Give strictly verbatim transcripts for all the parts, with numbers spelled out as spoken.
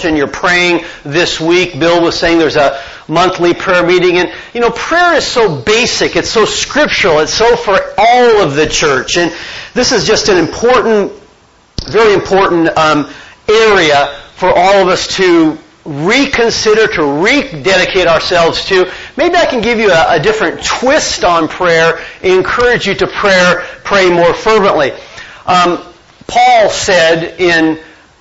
and you're praying this week. Bill was saying there's a monthly prayer meeting. And, you know, prayer is so basic. It's so scriptural. It's so for all of the church. And this is just an important, very important um, area for all of us to reconsider, to rededicate ourselves to. Maybe I can give you a, a different twist on prayer, encourage you to prayer, pray more fervently. Um, Paul said in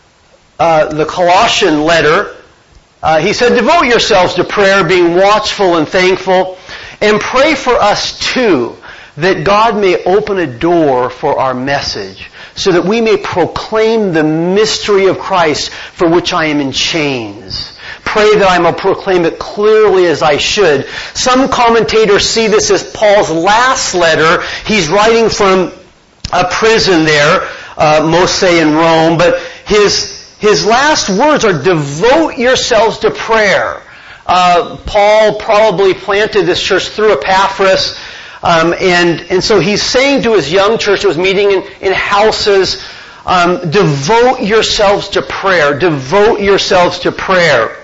uh, the Colossian letter, uh, he said, devote yourselves to prayer, being watchful and thankful, and pray for us too, that God may open a door for our message, so that we may proclaim the mystery of Christ, for which I am in chains. Pray that I may proclaim it clearly as I should. Some commentators see this as Paul's last letter. He's writing from a prison there, uh, most say in Rome, but his his last words are, devote yourselves to prayer. Uh, Paul probably planted this church through Epaphras. Um, and, and so he's saying to his young church that was meeting in, in houses, um, devote yourselves to prayer. Devote yourselves to prayer.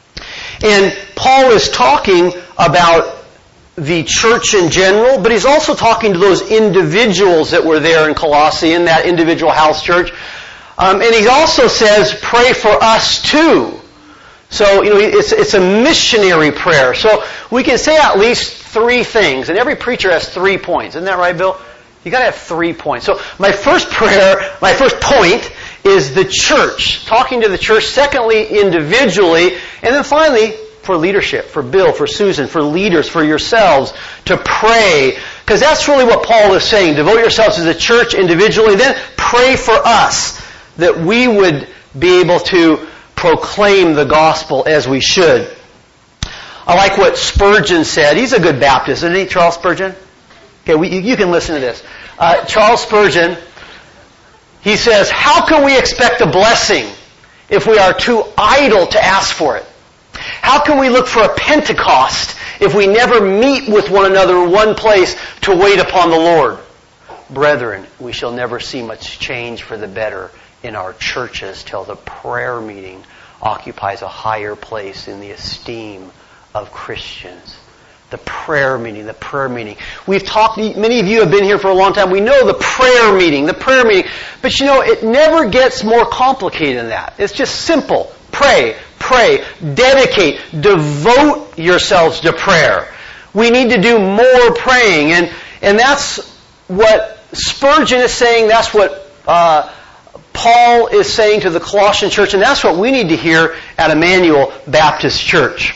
And Paul is talking about the church in general, but he's also talking to those individuals that were there in Colossae, in that individual house church. Um, and he also says, pray for us too. So, you know, it's, it's a missionary prayer. So we can say at least three things. And every preacher has three points. Isn't that right, Bill? You gotta have three points. So my first prayer, my first point is the church. Talking to the church. Secondly, individually. And then finally, for leadership. For Bill, for Susan, for leaders, for yourselves. To pray. Because that's really what Paul is saying. Devote yourselves to the church individually. Then pray for us. That we would be able to proclaim the gospel as we should. I like what Spurgeon said. He's a good Baptist, isn't he, Charles Spurgeon? Okay, we, you can listen to this. Uh, Charles Spurgeon, he says, how can we expect a blessing if we are too idle to ask for it? How can we look for a Pentecost if we never meet with one another in one place to wait upon the Lord? Brethren, we shall never see much change for the better in our churches till the prayer meeting occupies a higher place in the esteem of Christians. The prayer meeting, the prayer meeting. We've talked, many of you have been here for a long time. We know the prayer meeting, the prayer meeting. But you know, it never gets more complicated than that. It's just simple. Pray, pray, dedicate, devote yourselves to prayer. We need to do more praying. And, and that's what Spurgeon is saying. That's what uh, Paul is saying to the Colossian church, and that's what we need to hear at Emmanuel Baptist Church.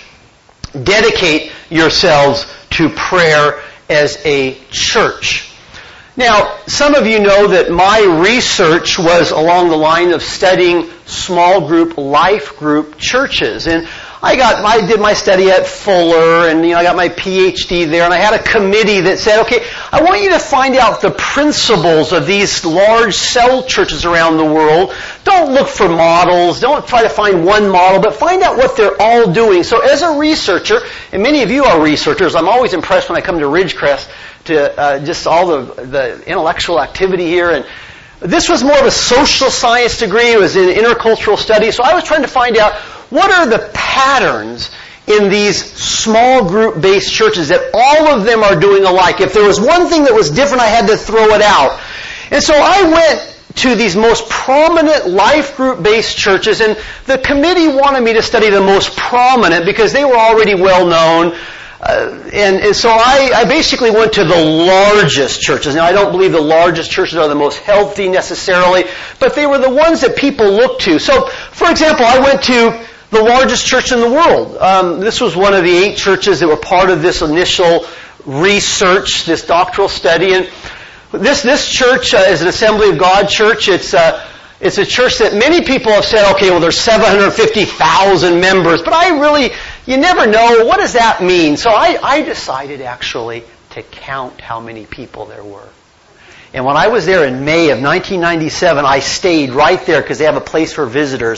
Dedicate yourselves to prayer as a church. Now, some of you know that my research was along the line of studying small group, life group churches. And I got, I did my study at Fuller, and you know, I got my P H D there, and I had a committee that said, okay, I want you to find out the principles of these large cell churches around the world. Don't look for models, don't try to find one model, but find out what they're all doing. So as a researcher, and many of you are researchers, I'm always impressed when I come to Ridgecrest to uh, just all the, the intellectual activity here. And this was more of a social science degree, it was in intercultural studies, so I was trying to find out what are the patterns in these small group-based churches that all of them are doing alike. If there was one thing that was different, I had to throw it out. And so I went to these most prominent life group-based churches, and the committee wanted me to study the most prominent because they were already well known. Uh, and, and so I, I basically went to the largest churches. Now, I don't believe the largest churches are the most healthy necessarily, but they were the ones that people looked to. So, for example, I went to the largest church in the world. Um, this was one of the eight churches that were part of this initial research, this doctoral study. And this this church uh, is an Assembly of God church. It's uh, it's a church that many people have said, okay, well, there's seven hundred fifty thousand members. But I really, you never know. What does that mean? So I, I decided actually to count how many people there were. And when I was there in May of nineteen ninety-seven, I stayed right there because they have a place for visitors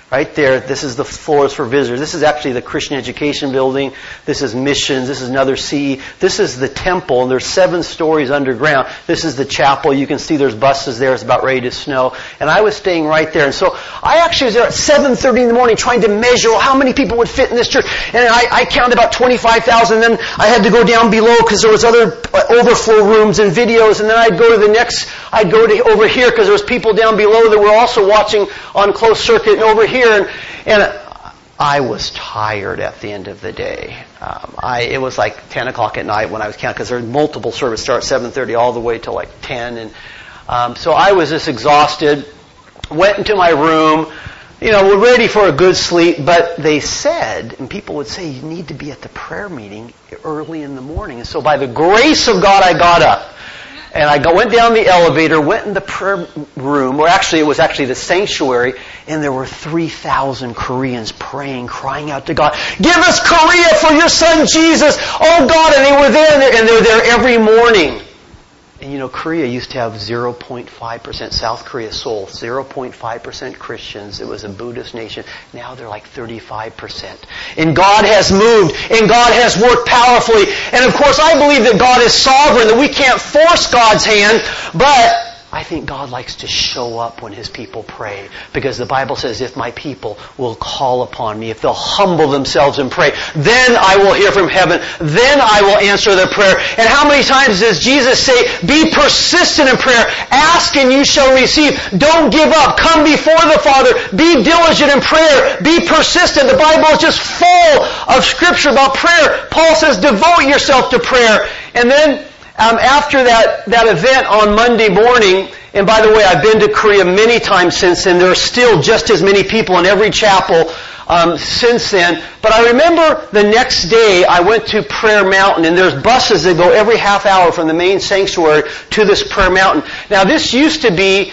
Right there, this is the floors for visitors. This is actually the Christian Education Building. This is missions. This is another C E. This is the temple, and there's seven stories underground. This is the chapel. You can see there's buses there. It's about ready to snow. And I was staying right there. And so I actually was there at seven thirty in the morning trying to measure how many people would fit in this church. And I, I counted about twenty-five thousand. Then I had to go down below because there was other overflow rooms and videos. And then I'd go to the next, I'd go to over here because there was people down below that were also watching on closed circuit and over here. Here, and, and I was tired at the end of the day. Um, I, it was like ten o'clock at night when I was counting, because there are multiple services, start at seven thirty all the way till like ten. And um, so I was just exhausted, went into my room, you know, we're ready for a good sleep, but they said, and people would say, you need to be at the prayer meeting early in the morning. And so by the grace of God, I got up. And I went down the elevator, went in the prayer room, or actually it was actually the sanctuary, and there were three thousand Koreans praying, crying out to God, give us Korea for your son Jesus! Oh God! And they were there, and they were there every morning. And you know, Korea used to have zero point five percent, South Korea, Seoul, zero point five percent Christians. It was a Buddhist nation. Now they're like thirty-five percent. And God has moved, and God has worked powerfully. And of course, I believe that God is sovereign, that we can't force God's hand, but I think God likes to show up when His people pray, because the Bible says, if my people will call upon me, if they'll humble themselves and pray, then I will hear from heaven, then I will answer their prayer. And how many times does Jesus say, be persistent in prayer, ask and you shall receive, don't give up, come before the Father, be diligent in prayer, be persistent. The Bible is just full of scripture about prayer. Paul says, devote yourself to prayer. And then Um, after that, that event on Monday morning, and by the way, I've been to Korea many times since then. There are still just as many people in every chapel um, since then. But I remember the next day I went to Prayer Mountain, and there's buses that go every half hour from the main sanctuary to this Prayer Mountain. Now, this used to be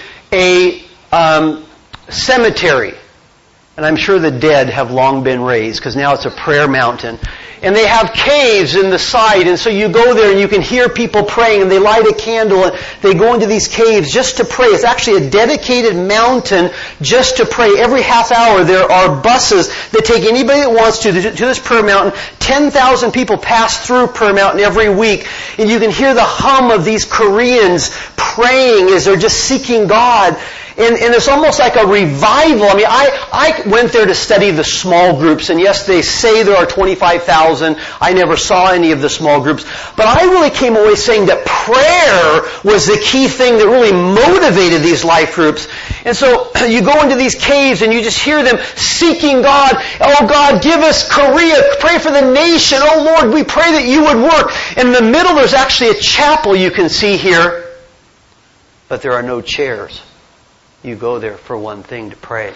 a um, cemetery, and I'm sure the dead have long been raised, because now it's a prayer mountain. And they have caves in the side, and so you go there and you can hear people praying, and they light a candle, and they go into these caves just to pray. It's actually a dedicated mountain just to pray. Every half hour there are buses that take anybody that wants to to this prayer mountain. ten thousand people pass through Prayer Mountain every week, and you can hear the hum of these Koreans praying as they're just seeking God. And, and it's almost like a revival. I mean, I, I went there to study the small groups, and yes, they say there are twenty-five thousand. I never saw any of the small groups. But I really came away saying that prayer was the key thing that really motivated these life groups. And so you go into these caves and you just hear them seeking God. Oh God, give us Korea. Pray for the nation. Oh Lord, we pray that you would work. In the middle there's actually a chapel you can see here, but there are no chairs. You go there for one thing, to pray.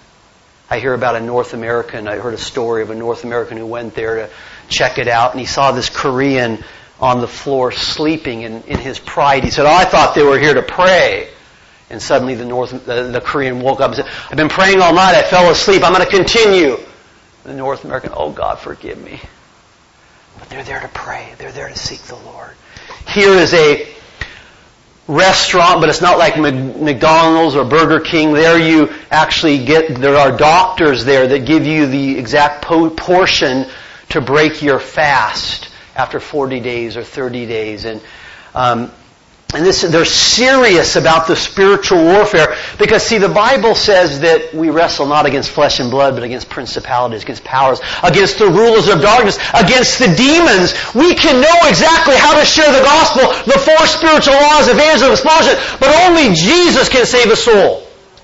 I hear about a North American, I heard a story of a North American who went there to check it out, and he saw this Korean on the floor sleeping, and in his pride he said, oh, I thought they were here to pray. And suddenly the North, the, the Korean woke up and said, I've been praying all night, I fell asleep, I'm going to continue. The North American, oh God, forgive me. But they're there to pray, they're there to seek the Lord. Here is a restaurant, but it's not like McDonald's or Burger King. There you actually get, there are doctors there that give you the exact po- portion to break your fast after forty days or thirty days. And um, and this, they're serious about the spiritual warfare, because see, the Bible says that we wrestle not against flesh and blood, but against principalities, against powers, against the rulers of darkness, against the demons. We can know exactly how to share the gospel, the four spiritual laws, evangelism, expulsion, but only Jesus can save a soul.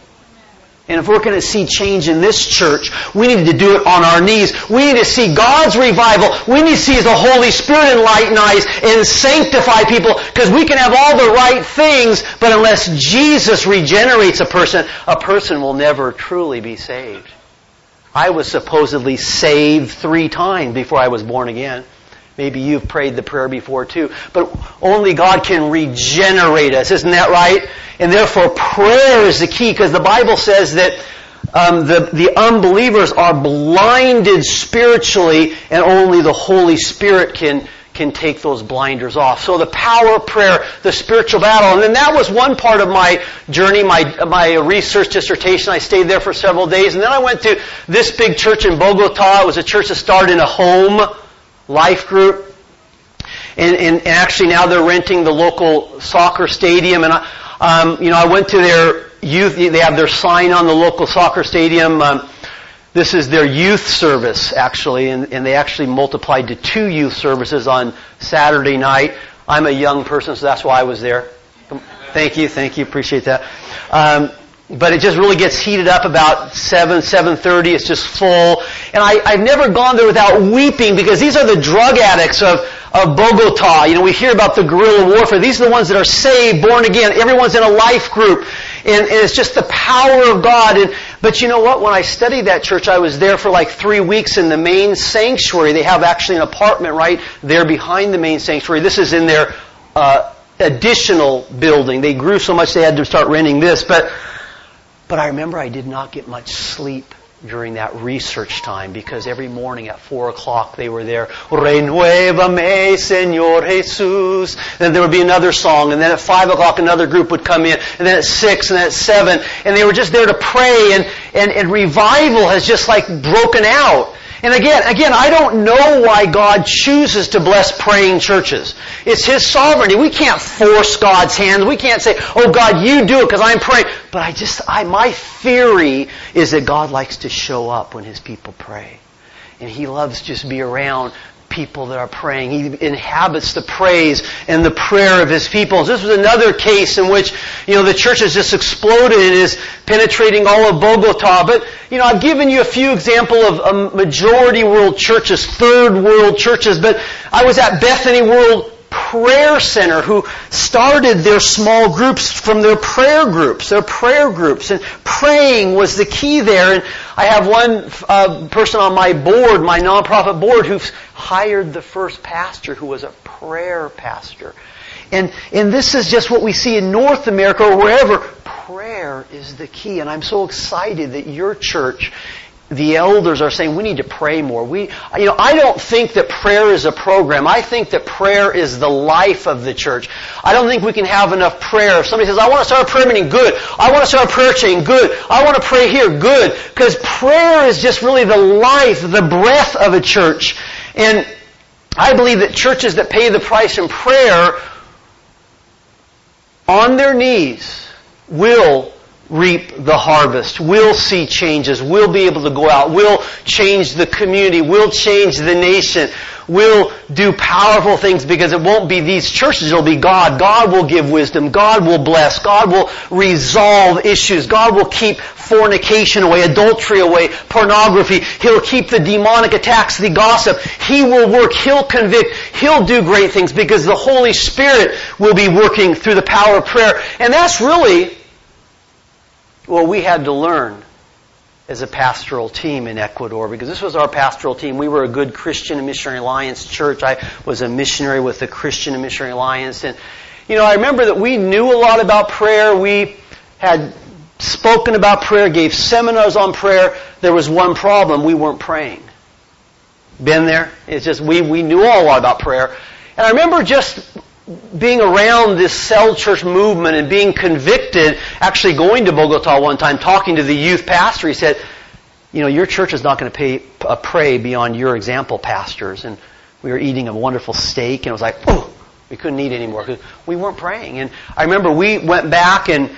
And if we're going to see change in this church, we need to do it on our knees. We need to see God's revival. We need to see the Holy Spirit enlighten eyes and sanctify people, because we can have all the right things, but unless Jesus regenerates a person, a person will never truly be saved. I was supposedly saved three times before I was born again. Maybe you've prayed the prayer before too. But only God can regenerate us. Isn't that right? And therefore prayer is the key, because the Bible says that um, the, the unbelievers are blinded spiritually, and only the Holy Spirit can, can take those blinders off. So the power of prayer, the spiritual battle. And then that was one part of my journey, my my research dissertation. I stayed there for several days. And then I went to this big church in Bogota. It was a church that started in a home life group. And, and, and actually now they're renting the local soccer stadium. And I, um, you know, I went to their youth. They have their sign on the local soccer stadium. Um, This is their youth service, actually, and, and they actually multiplied to two youth services on Saturday night. I'm a young person, so that's why I was there. Thank you, thank you, appreciate that. Um, but it just really gets heated up about seven, seven thirty. It's just full. And I, I've never gone there without weeping, because these are the drug addicts of, of Bogota. You know, we hear about the guerrilla warfare. These are the ones that are saved, born again. Everyone's in a life group. And, and it's just the power of God. And, but you know what? When I studied that church, I was there for like three weeks in the main sanctuary. They have actually an apartment right there behind the main sanctuary. This is in their uh, additional building. They grew so much they had to start renting this. But, but I remember I did not get much sleep during that research time, because every morning at four o'clock they were there. Renuévame, Señor Jesús. Then there would be another song, and then at five o'clock another group would come in, and then at six, and then at seven, and they were just there to pray, and, and, and revival has just like broken out. And again, again, I don't know why God chooses to bless praying churches. It's His sovereignty. We can't force God's hand. We can't say, oh God, you do it because I'm praying. But I just, I, my theory is that God likes to show up when His people pray. And He loves to just be around people that are praying. He inhabits the praise and the prayer of His people. This was another case in which, you know, the church has just exploded and is penetrating all of Bogota. But, you know, I've given you a few examples of um, majority world churches, third world churches, but I was at Bethany World Prayer Center, who started their small groups from their prayer groups, their prayer groups, and praying was the key there. And I have one uh, person on my board, my nonprofit board, who's hired the first pastor who was a prayer pastor. And and this is just what we see in North America or wherever. Prayer is the key, and I'm so excited that your church, the elders, are saying we need to pray more. We, you know, I don't think that prayer is a program. I think that prayer is the life of the church. I don't think we can have enough prayer. If somebody says, I want to start a prayer meeting, good. I want to start a prayer chain, good. I want to pray here, good. Because prayer is just really the life, the breath of a church. And I believe that churches that pay the price in prayer on their knees will reap the harvest, will see changes, will be able to go out, will change the community, will change the nation, will do powerful things, because it won't be these churches, it'll be God. God will give wisdom. God will bless. God will resolve issues. God will keep fornication away, adultery away, pornography. He'll keep the demonic attacks, the gossip. He will work. He'll convict. He'll do great things, because the Holy Spirit will be working through the power of prayer. And that's really what we had to learn as a pastoral team in Ecuador, because this was our pastoral team. We were a good Christian and Missionary Alliance church. I was a missionary with the Christian and Missionary Alliance. And, you know, I remember that we knew a lot about prayer. We had spoken about prayer, gave seminars on prayer. There was one problem. We weren't praying. Been there? It's just, we, we knew all a lot about prayer. And I remember just being around this cell church movement and being convicted, actually going to Bogota one time, talking to the youth pastor. He said, you know, your church is not going to pay, uh, pray beyond your example pastors. And we were eating a wonderful steak, and it was like, oh, we couldn't eat anymore because we weren't praying. And I remember we went back, and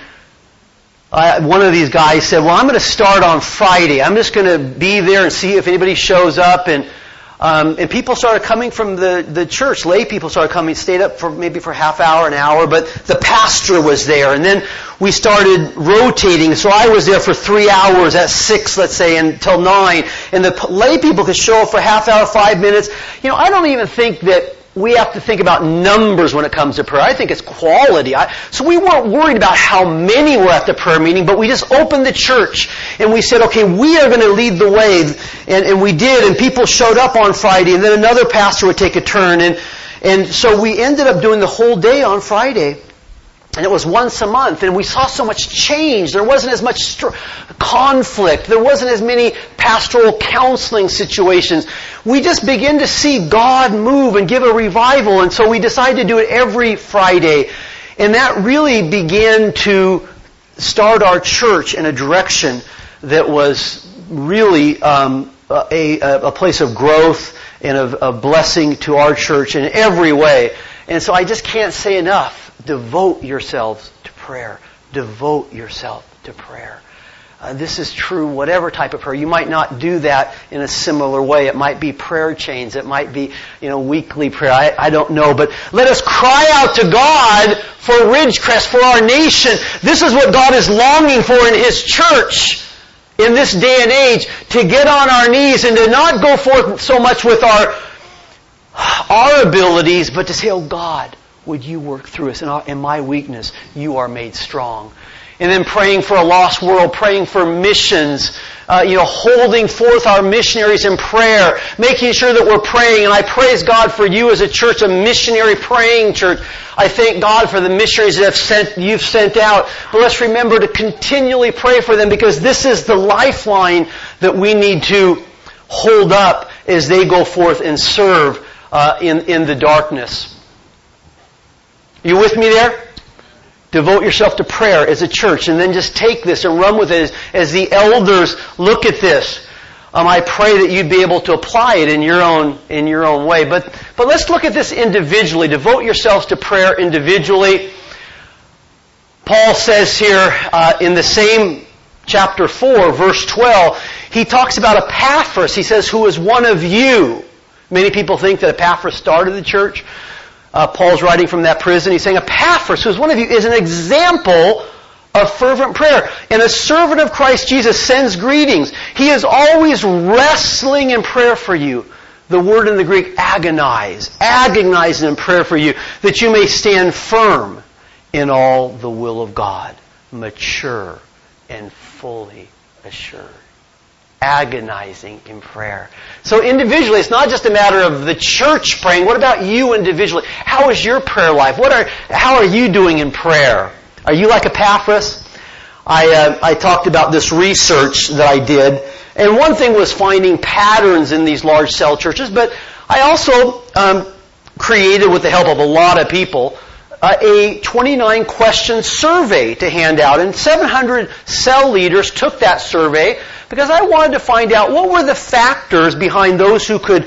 I, one of these guys said, well, I'm going to start on Friday. I'm just going to be there and see if anybody shows up. And Um, and people started coming from the, the church. Lay people started coming, stayed up for maybe for half hour, an hour, but the pastor was there. And then we started rotating. So I was there for three hours at six, let's say, until nine. And the lay people could show up for half hour, five minutes. You know, I don't even think that we have to think about numbers when it comes to prayer. I think it's quality. I, so we weren't worried about how many were at the prayer meeting, but we just opened the church and we said, okay, we are going to lead the way. And, and we did, and people showed up on Friday, and then another pastor would take a turn. And, and so we ended up doing the whole day on Friday. And it was once a month, and we saw so much change. There wasn't as much str- conflict. There wasn't as many pastoral counseling situations. We just begin to see God move and give a revival, and so we decided to do it every Friday. And that really began to start our church in a direction that was really um, a, a place of growth and of, of blessing to our church in every way. And so I just can't say enough. Devote yourselves to prayer. Devote yourself to prayer. Uh, this is true whatever type of prayer. You might not do that in a similar way. It might be prayer chains. It might be, you know, weekly prayer. I, I don't know. But let us cry out to God for Ridgecrest, for our nation. This is what God is longing for in His church in this day and age, to get on our knees and to not go forth so much with our, our abilities, but to say, oh God, would you work through us? In, our, in my weakness, you are made strong. And then praying for a lost world, praying for missions, uh, you know, holding forth our missionaries in prayer, making sure that we're praying. And I praise God for you as a church, a missionary praying church. I thank God for the missionaries that have sent, you've sent out. But let's remember to continually pray for them, because this is the lifeline that we need to hold up as they go forth and serve uh, in, in the darkness. You with me there? Devote yourself to prayer as a church, and then just take this and run with it as, as the elders look at this. Um, I pray that you'd be able to apply it in your own in your own way. But but let's look at this individually. Devote yourselves to prayer individually. Paul says here uh, in the same chapter four, verse twelve, he talks about Epaphras. He says, who is one of you. Many people think that Epaphras started the church. Uh, Paul's writing from that prison. He's saying, Epaphras, who is one of you, is an example of fervent prayer. And a servant of Christ Jesus sends greetings. He is always wrestling in prayer for you. The word in the Greek, agonize. Agonizing in prayer for you, that you may stand firm in all the will of God. Mature and fully assured. Agonizing in prayer. So individually, it's not just a matter of the church praying. What about you individually? How is your prayer life? What are, how are you doing in prayer? Are you like Epaphras? I, uh, I talked about this research that I did, and one thing was finding patterns in these large cell churches, but I also um, created, with the help of a lot of people, Uh, a twenty-nine question survey to hand out. And seven hundred cell leaders took that survey because I wanted to find out what were the factors behind those who could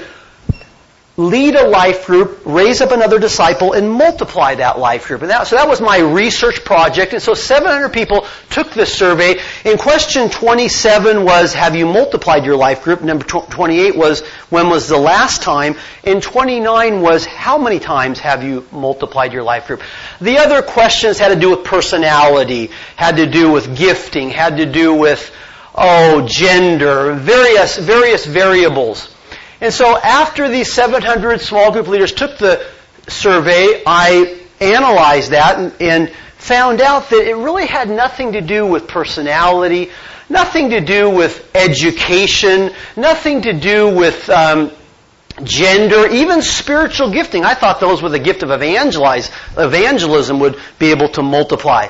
lead a life group, raise up another disciple, and multiply that life group. And that, so that was my research project. And so seven hundred people took this survey. And question twenty-seven was, have you multiplied your life group? Number twenty-eight was, when was the last time? And twenty-nine was, how many times have you multiplied your life group? The other questions had to do with personality, had to do with gifting, had to do with, oh, gender, various, various variables. And so after these seven hundred small group leaders took the survey, I analyzed that and, and found out that it really had nothing to do with personality, nothing to do with education, nothing to do with um, gender, even spiritual gifting. I thought those with the gift of evangelize, evangelism would be able to multiply.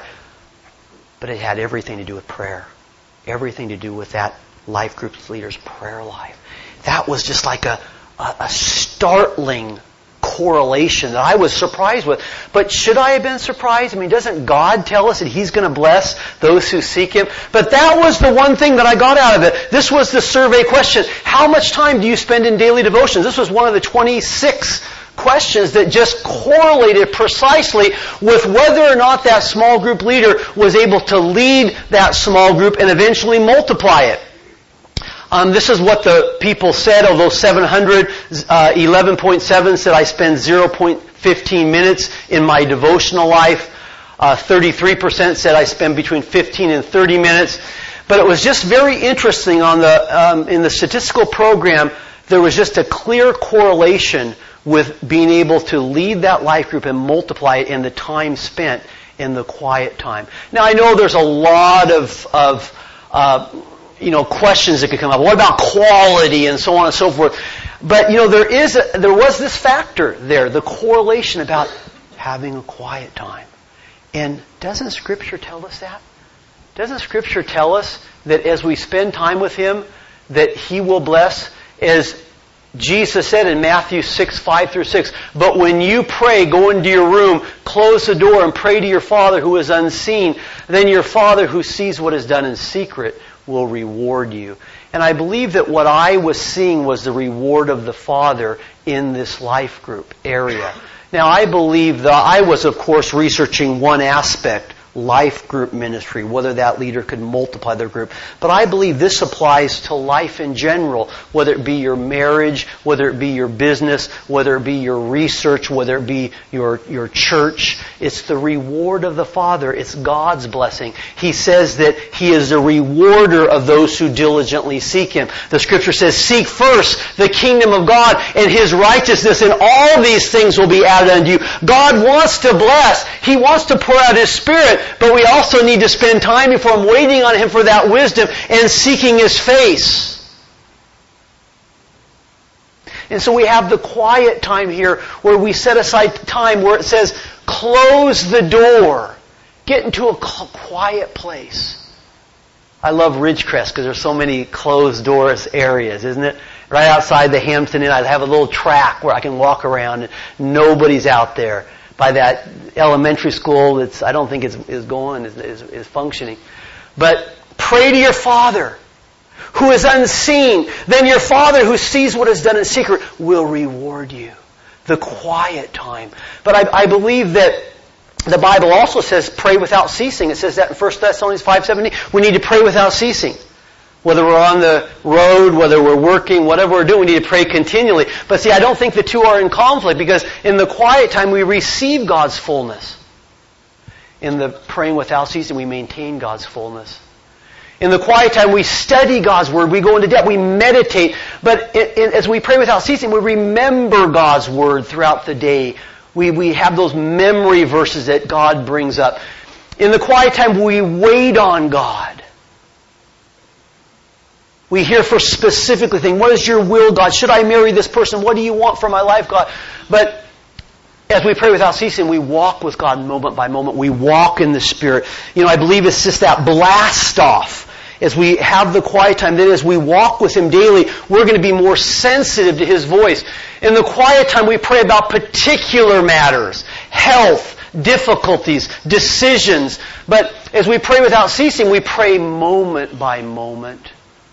But it had everything to do with prayer. Everything to do with that life group's leader's prayer life. That was just like a, a, a startling correlation that I was surprised with. But should I have been surprised? I mean, doesn't God tell us that He's going to bless those who seek Him? But that was the one thing that I got out of it. This was the survey question. How much time do you spend in daily devotions? This was one of the twenty-six questions that just correlated precisely with whether or not that small group leader was able to lead that small group and eventually multiply it. Um, this is what the people said. Although seven hundred, uh, eleven point seven said I spend zero point one five minutes in my devotional life. Uh, thirty-three percent said I spend between fifteen and thirty minutes. But it was just very interesting on the um, in the statistical program. There was just a clear correlation with being able to lead that life group and multiply it in the time spent in the quiet time. Now I know there's a lot of of uh, you know, questions that could come up. What about quality and so on and so forth? But, you know, there is a, there was this factor there, the correlation about having a quiet time And doesn't Scripture tell us that? Doesn't Scripture tell us that as we spend time with Him, that He will bless? As Jesus said in Matthew six, five through six, but when you pray, go into your room, close the door, and pray to your Father who is unseen. Then your Father who sees what is done in secret will reward you. And I believe that what I was seeing was the reward of the Father in this life group area. Now I believe that I was, of course, researching one aspect, life group ministry, whether that leader could multiply their group. But I believe this applies to life in general, whether it be your marriage, whether it be your business, whether it be your research, whether it be your, your church. It's the reward of the Father. It's God's blessing. He says that He is the rewarder of those who diligently seek Him. The Scripture says, seek first the kingdom of God and His righteousness, and all these things will be added unto you. God wants to bless. He wants to pour out His Spirit. But we also need to spend time before Him, waiting on Him for that wisdom and seeking His face. And so we have the quiet time here where we set aside time where it says, close the door. Get into a quiet place. I love Ridgecrest because there's so many closed doors areas, isn't it? Right outside the Hampton Inn, I have a little track where I can walk around and nobody's out there. By that elementary school that's, I don't think is, is going, is, is, is functioning. But pray to your Father who is unseen. Then your Father who sees what is done in secret will reward you. The quiet time. But I, I believe that the Bible also says pray without ceasing. It says that in First Thessalonians five seventeen. We need to pray without ceasing. Whether we're on the road, whether we're working, whatever we're doing, we need to pray continually. But see, I don't think the two are in conflict, because in the quiet time we receive God's fullness. In the praying without ceasing, we maintain God's fullness. In the quiet time we study God's Word, we go into depth, we meditate. But it, it, as we pray without ceasing, we remember God's Word throughout the day. We, we have those memory verses that God brings up. In the quiet time we wait on God. We hear for specifically things. What is your will, God? Should I marry this person? What do you want for my life, God? But as we pray without ceasing, we walk with God moment by moment. We walk in the Spirit. You know, I believe it's just that blast off. As we have the quiet time, that as we walk with Him daily, we're going to be more sensitive to His voice. In the quiet time, we pray about particular matters. Health, difficulties, decisions. But as we pray without ceasing, we pray moment by moment.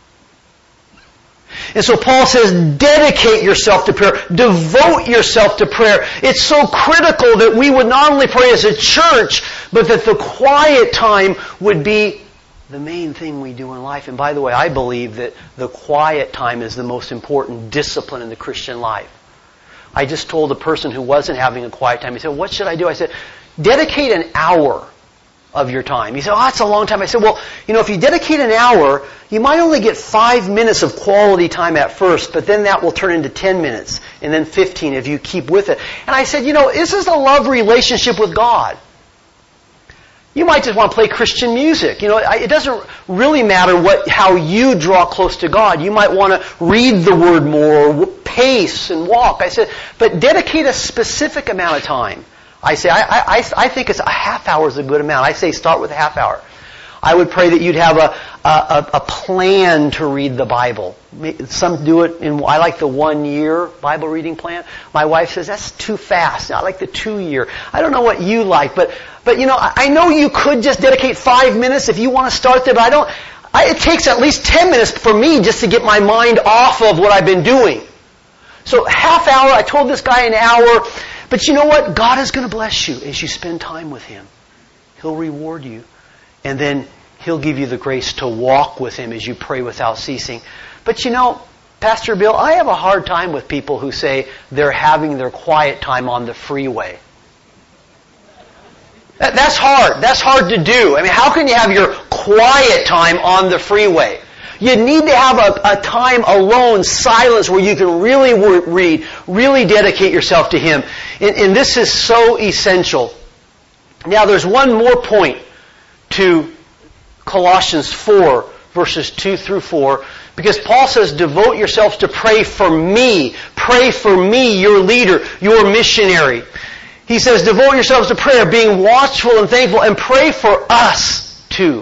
And so Paul says, dedicate yourself to prayer. Devote yourself to prayer. It's so critical that we would not only pray as a church, but that the quiet time would be the main thing we do in life. And by the way, I believe that the quiet time is the most important discipline in the Christian life. I just told a person who wasn't having a quiet time, he said, what should I do? I said, dedicate an hour of your time. He said, oh, that's a long time. I said, well, you know, if you dedicate an hour, you might only get five minutes of quality time at first, but then that will turn into ten minutes, and then fifteen if you keep with it. And I said, you know, this is a love relationship with God. You might just want to play Christian music. You know, it doesn't really matter what how you draw close to God. You might want to read the Word more, pace and walk. I said, but dedicate a specific amount of time. I say, I, I, I think it's a half hour is a good amount. I say start with a half hour. I would pray that you'd have a, a, a plan to read the Bible. Some do it in, I like the one year Bible reading plan. My wife says, that's too fast. I like the two year. I don't know what you like, but, but you know, I know you could just dedicate five minutes if you want to start there, but I don't, I, it takes at least ten minutes for me just to get my mind off of what I've been doing. So half hour, I told this guy an hour, but you know what? God is going to bless you as you spend time with Him. He'll reward you. And then He'll give you the grace to walk with Him as you pray without ceasing. But you know, Pastor Bill, I have a hard time with people who say they're having their quiet time on the freeway. That, that's hard. That's hard to do. I mean, how can you have your quiet time on the freeway? You need to have a, a time alone, silence, where you can really read, really dedicate yourself to Him. And, and this is so essential. Now, there's one more point to Colossians four, verses two through four, because Paul says, devote yourselves to pray for me. Pray for me, your leader, your missionary. He says, devote yourselves to prayer, being watchful and thankful, and pray for us too,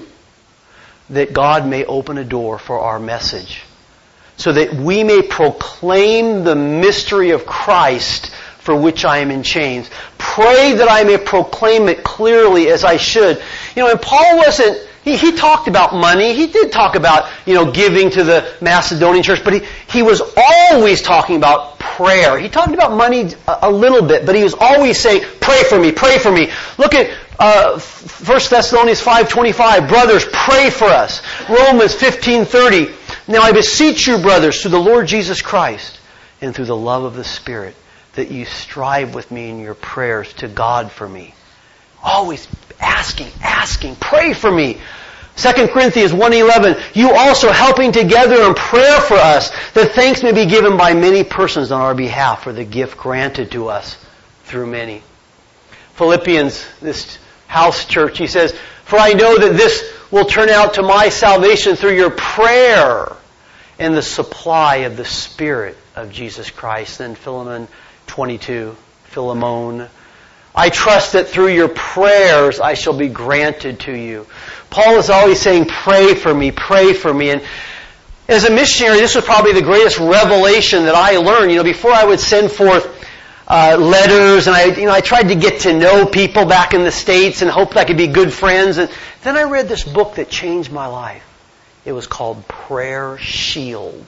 that God may open a door for our message, so that we may proclaim the mystery of Christ, for which I am in chains. Pray that I may proclaim it clearly as I should. You know, and Paul wasn't, he, he talked about money. He did talk about, you know, giving to the Macedonian church, but he, he was always talking about prayer. He talked about money a, a little bit, but he was always saying, pray for me, pray for me. Look at uh, First Thessalonians five twenty-five, brothers, pray for us. Romans fifteen thirty, now I beseech you, brothers, through the Lord Jesus Christ and through the love of the Spirit, that you strive with me in your prayers to God for me. Always asking, asking, pray for me. Second Corinthians one eleven, you also helping together in prayer for us, that thanks may be given by many persons on our behalf for the gift granted to us through many. Philippians, this house church, he says, for I know that this will turn out to my salvation through your prayer and the supply of the Spirit of Jesus Christ. Then Philemon twenty-two, Philemon, I trust that through your prayers I shall be granted to you. Paul is always saying, pray for me, pray for me. And as a missionary, this was probably the greatest revelation that I learned. You know, before I would send forth uh, letters, and I, you know, I tried to get to know people back in the States and hoped I could be good friends. And then I read this book that changed my life. It was called Prayer Shield.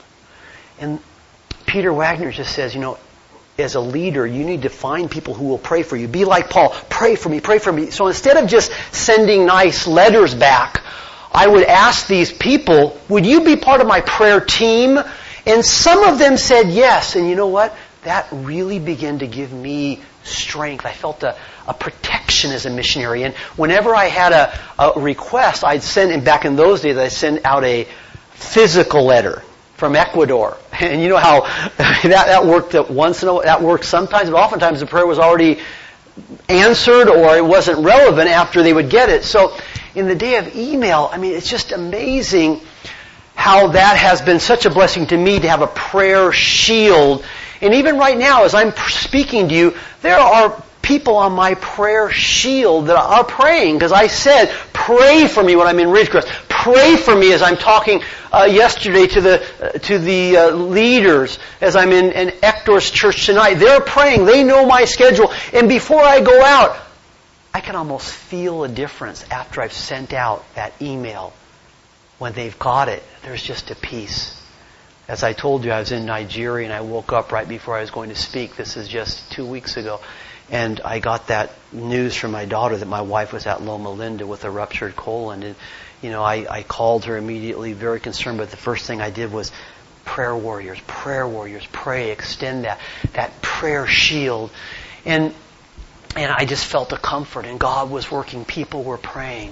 And Peter Wagner just says, you know, as a leader, you need to find people who will pray for you. Be like Paul. Pray for me, pray for me. So instead of just sending nice letters back, I would ask these people, would you be part of my prayer team? And some of them said yes. And you know what? That really began to give me strength. I felt a, a protection as a missionary. And whenever I had a, a request, I'd send, and back in those days, I'd send out a physical letter from Ecuador. And you know how that, that worked at once in a while, that worked sometimes, but oftentimes the prayer was already answered or it wasn't relevant after they would get it. So in the day of email, I mean, it's just amazing how that has been such a blessing to me to have a prayer shield. And even right now, as I'm speaking to you, there are people on my prayer shield that are praying, because I said, pray for me when I'm in Ridgecrest. Pray for me as I'm talking uh, yesterday to the uh, to the uh, leaders, as I'm in, in Ector's church tonight. They're praying. They know my schedule. And before I go out, I can almost feel a difference after I've sent out that email. When they've got it, there's just a peace. As I told you, I was in Nigeria and I woke up right before I was going to speak. This is just two weeks ago. And I got that news from my daughter that my wife was at Loma Linda with a ruptured colon. And, you know, I, I called her immediately, very concerned. But the first thing I did was prayer warriors, prayer warriors, pray, extend that, that prayer shield. And, and I just felt a comfort. And God was working. People were praying.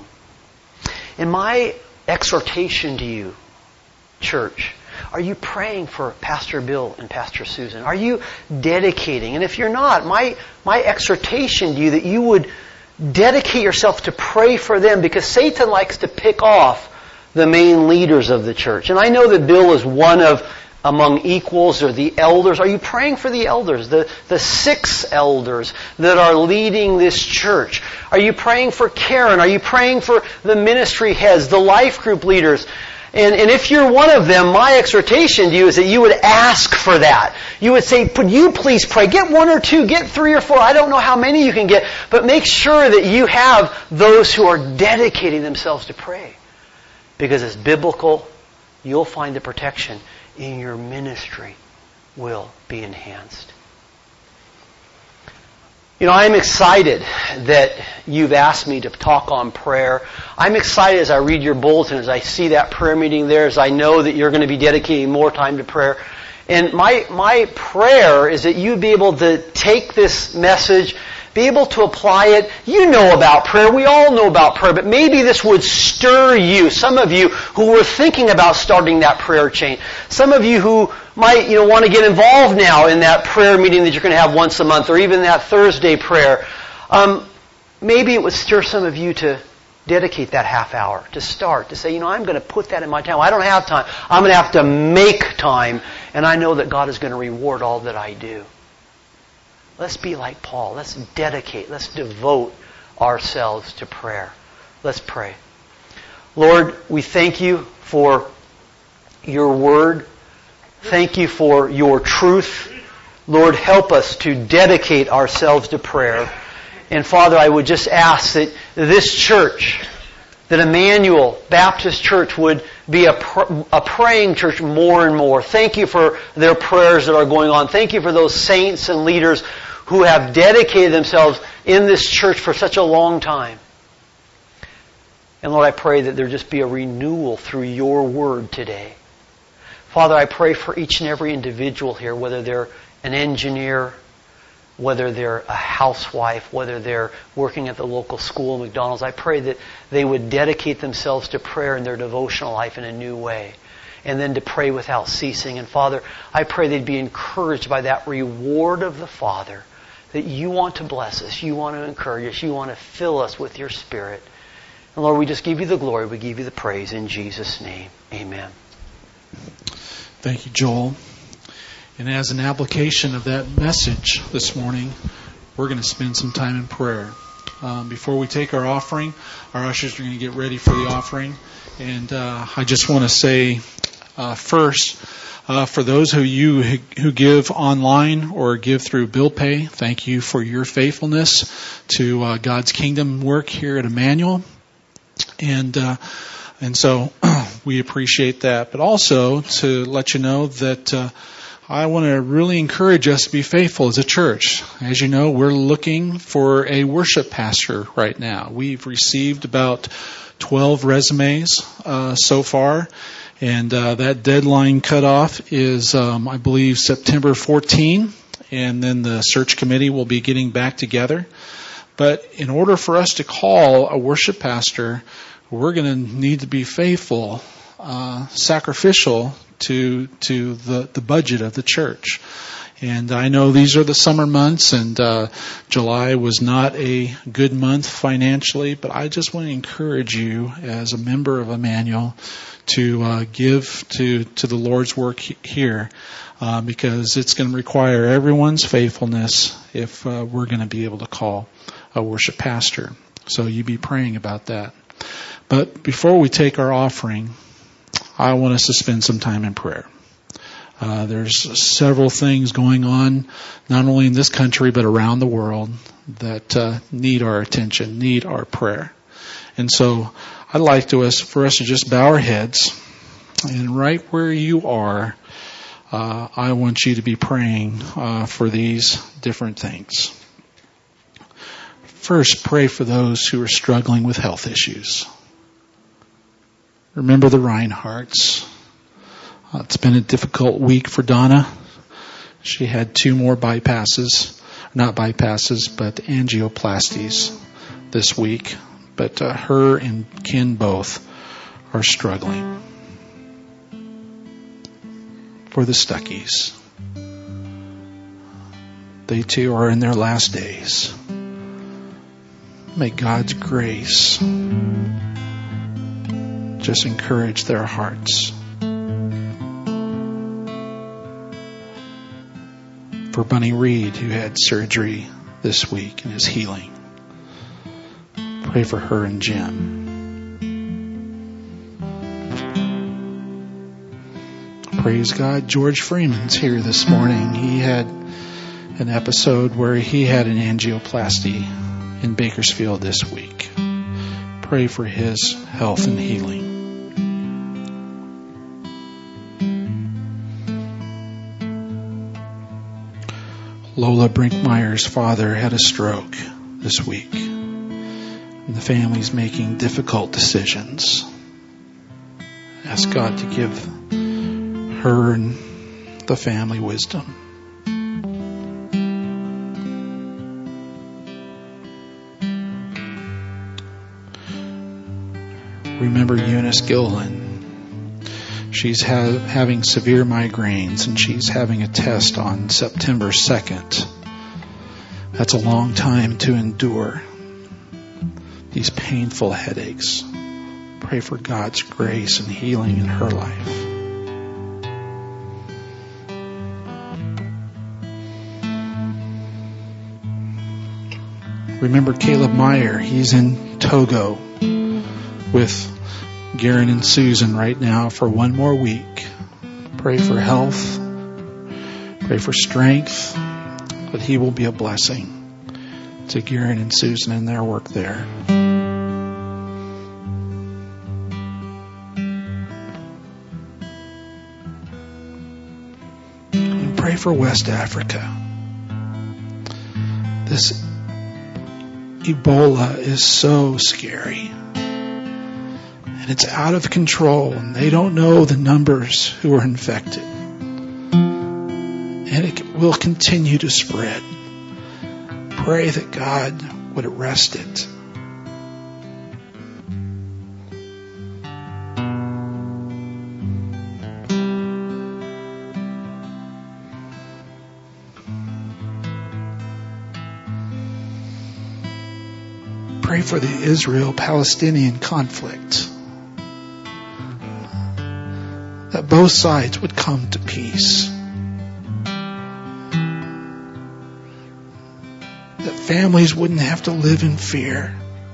And my exhortation to you, church, are you praying for Pastor Bill and Pastor Susan? Are you dedicating? And if you're not, my my exhortation to you that you would dedicate yourself to pray for them, because Satan likes to pick off the main leaders of the church. And I know that Bill is one of among equals, or the elders. Are you praying for the elders, the, the six elders that are leading this church? Are you praying for Karen? Are you praying for the ministry heads, the life group leaders? And, and if you're one of them, my exhortation to you is that you would ask for that. You would say, would you please pray? Get one or two, get three or four. I don't know how many you can get, but make sure that you have those who are dedicating themselves to pray. Because it's biblical, you'll find the protection in your ministry will be enhanced. You know, I'm excited that you've asked me to talk on prayer. I'm excited as I read your bulletin, as I see that prayer meeting there, as I know that you're going to be dedicating more time to prayer. And my my prayer is that you'd be able to take this message, be able to apply it. You know about prayer. We all know about prayer. But maybe this would stir you. Some of you who were thinking about starting that prayer chain. Some of you who might, you know, want to get involved now in that prayer meeting that you're going to have once a month, or even that Thursday prayer. Um, maybe it would stir some of you to dedicate that half hour, to start, to say, you know, I'm going to put that in my time. I don't have time. I'm going to have to make time. And I know that God is going to reward all that I do. Let's be like Paul. Let's dedicate, let's devote ourselves to prayer. Let's pray. Lord, we thank you for your word. Thank you for your truth. Lord, help us to dedicate ourselves to prayer. And Father, I would just ask that this church, that Emmanuel Baptist Church would be a, pr- a praying church more and more. Thank you for their prayers that are going on. Thank you for those saints and leaders who have dedicated themselves in this church for such a long time. And Lord, I pray that there just be a renewal through your word today. Father, I pray for each and every individual here, whether they're an engineer, whether they're a housewife, whether they're working at the local school, McDonald's. I pray that they would dedicate themselves to prayer in their devotional life in a new way. And then to pray without ceasing. And Father, I pray they'd be encouraged by that reward of the Father, that you want to bless us, you want to encourage us, you want to fill us with your Spirit. And Lord, we just give you the glory, we give you the praise in Jesus' name. Amen. Thank you, Joel. And as an application of that message this morning, we're going to spend some time in prayer. Um, before we take our offering, our ushers are going to get ready for the offering. And uh, I just want to say uh, first, uh, for those of you who give online or give through bill pay, thank you for your faithfulness to uh, God's kingdom work here at Emmanuel. And uh, and so we appreciate that. But also to let you know that uh, I want to really encourage us to be faithful as a church. As you know, we're looking for a worship pastor right now. We've received about twelve resumes uh, so far, and uh, that deadline cutoff is, um, I believe, September fourteenth, and then the search committee will be getting back together. But in order for us to call a worship pastor, we're going to need to be faithful, uh, sacrificial to to the, the budget of the church. And I know these are the summer months, and uh, July was not a good month financially, but I just want to encourage you as a member of Emmanuel to uh, give to, to the Lord's work here, uh, because it's going to require everyone's faithfulness if uh, we're going to be able to call a worship pastor. So you be praying about that. But before we take our offering, I want us to spend some time in prayer. Uh, there's several things going on, not only in this country, but around the world that uh, need our attention, need our prayer. And so I'd like to us for us to just bow our heads, and right where you are, uh, I want you to be praying uh, for these different things. First, pray for those who are struggling with health issues. Remember the Reinhardts. Uh, it's been a difficult week for Donna. She had two more bypasses, not bypasses, but angioplasties this week. But uh, her and Ken both are struggling. For the Stuckies, they too are in their last days. May God's grace just encourage their hearts. For Bunny Reed, who had surgery this week and is healing. Pray for her and Jim. Praise God, George Freeman's here this morning. He had an episode where he had an angioplasty in Bakersfield this week. Pray for his health and healing. Lola Brinkmeyer's father had a stroke this week, and the family's making difficult decisions. Ask God to give her and the family wisdom. Remember Eunice Gilliland. She's ha- having severe migraines, and she's having a test on September second. That's a long time to endure these painful headaches. Pray for God's grace and healing in her life. Remember Caleb Meyer. He's in Togo with Garen and Susan right now for one more week. Pray for health. Pray for strength. That he will be a blessing to Garen and Susan in their work there. And pray for West Africa. This Ebola is so scary. And it's out of control. And they don't know the numbers who are infected. And it will continue to spread. Pray that God would arrest it. Pray for the Israel-Palestinian conflict. That both sides would come to peace. That families wouldn't have to live in fear.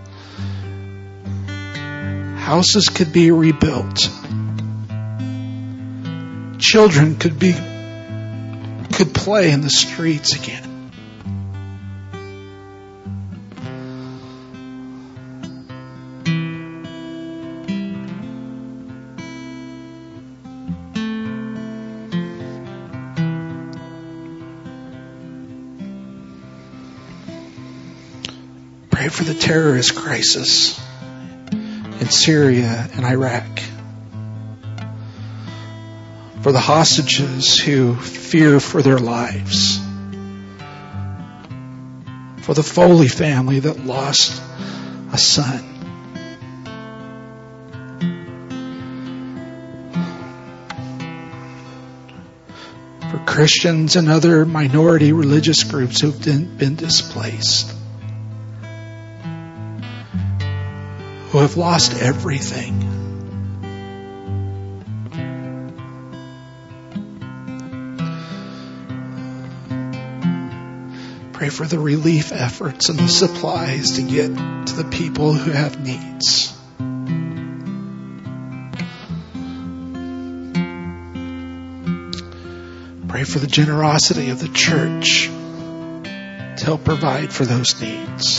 Houses could be rebuilt. Children could be could play in the streets again. Pray for the terrorist crisis in Syria and Iraq. For the hostages who fear for their lives. For the Foley family that lost a son. For Christians and other minority religious groups who've been, been displaced. Who have lost everything. Pray for the relief efforts and the supplies to get to the people who have needs. Pray for the generosity of the church to help provide for those needs.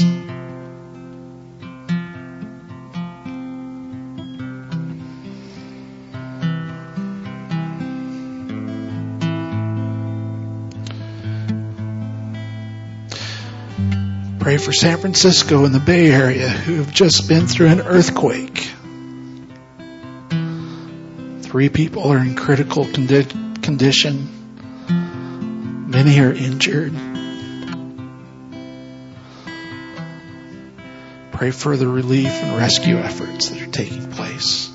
Pray for San Francisco and the Bay Area who have just been through an earthquake. Three people are in critical condi- condition. Many are injured. Pray for the relief and rescue efforts that are taking place.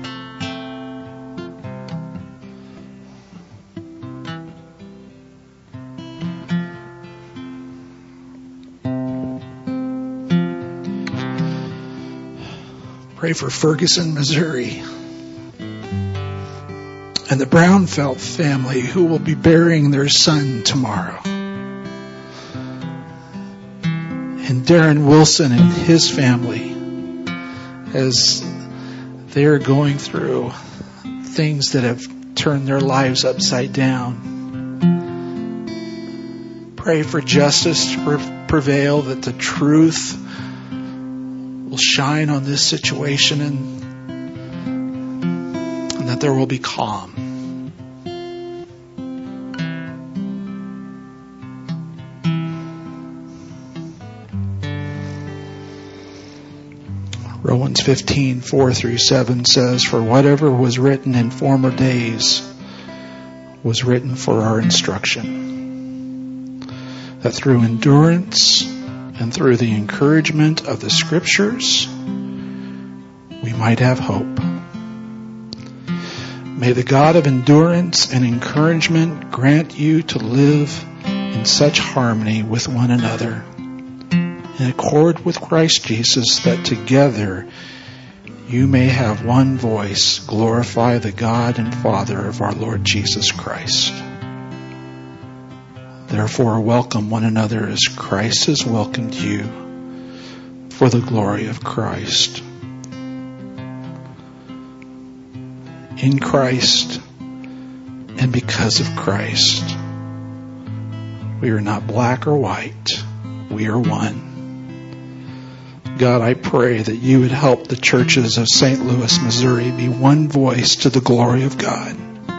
Pray for Ferguson, Missouri, and the Brownfeld family who will be burying their son tomorrow. And Darren Wilson and his family as they're going through things that have turned their lives upside down. Pray for justice to prevail, that the truth will shine on this situation and, and that there will be calm. Romans fifteen, four through seven says, "For whatever was written in former days was written for our instruction, that through endurance and through the encouragement of the Scriptures, we might have hope. May the God of endurance and encouragement grant you to live in such harmony with one another, in accord with Christ Jesus, that together you may have one voice glorify the God and Father of our Lord Jesus Christ. Therefore, welcome one another as Christ has welcomed you for the glory of Christ. In Christ and because of Christ, we are not black or white. We are one. God, I pray that you would help the churches of Saint Louis, Missouri be one voice to the glory of God.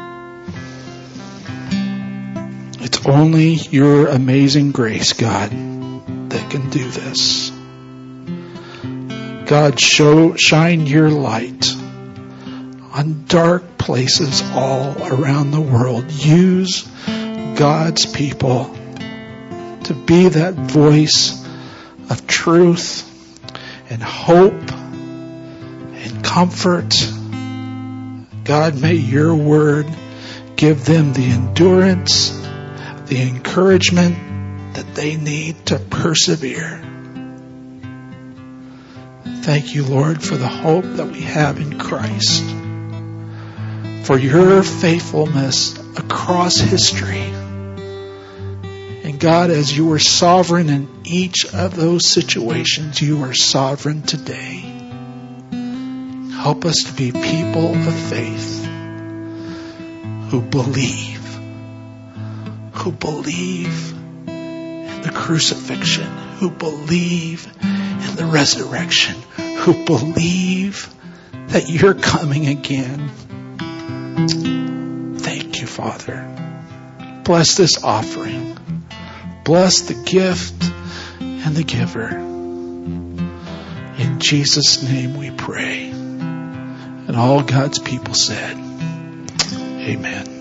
It's only your amazing grace, God, that can do this. God, show, shine your light on dark places all around the world. Use God's people to be that voice of truth and hope and comfort. God, may your word give them the endurance, the encouragement that they need to persevere. Thank you, Lord, for the hope that we have in Christ, for your faithfulness across history. And God, as you were sovereign in each of those situations, you are sovereign today. Help us to be people of faith who believe, who believe in the crucifixion, who believe in the resurrection, who believe that you're coming again. Thank you, Father. Bless this offering. Bless the gift and the giver. In Jesus' name we pray. And all God's people said, amen.